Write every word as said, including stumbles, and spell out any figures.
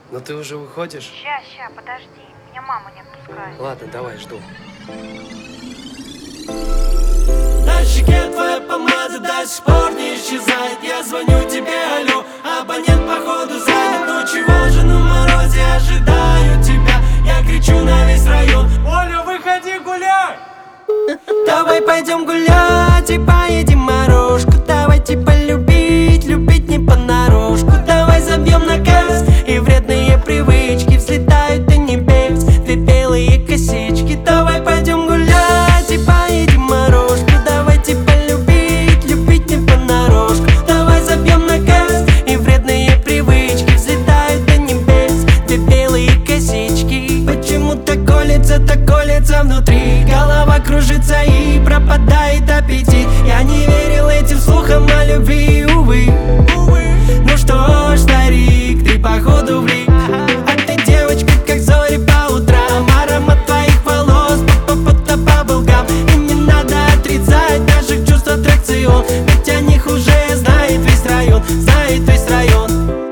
Но ты уже выходишь? Ща, ща, подожди, меня мама не отпускает. Ладно, давай, жду. На щеке твоя помада до сих пор не исчезает. Я звоню тебе, алло, абонент походу занят. Ну чего же на морозе, ожидаю тебя. Я кричу на весь район: Оля, выходи гуляй! Давай пойдем гулять и поедем морожку. Давайте полюбить, любить не понарошку. Давай забьем на газ, и вредные привычки взлетают до небес. Две белые косички. Давай пойдем гулять и поедем морожку. Давайте полюбить, любить не понарошку. Давай забьем на газ, и вредные привычки взлетают до небес. Две белые косички. Почему-то колется, так колется внутри. Голова кружится и пропадает аппетит. Я не верил этим слухам о любви, увы. Ну что ж, старик, ты походу влип. А ты девочка, как зори по утрам. Аромат твоих волос, по-по-по-то баблгам. И не надо отрицать наших чувств аттракцион. Ведь о них уже знает весь район, знает весь район.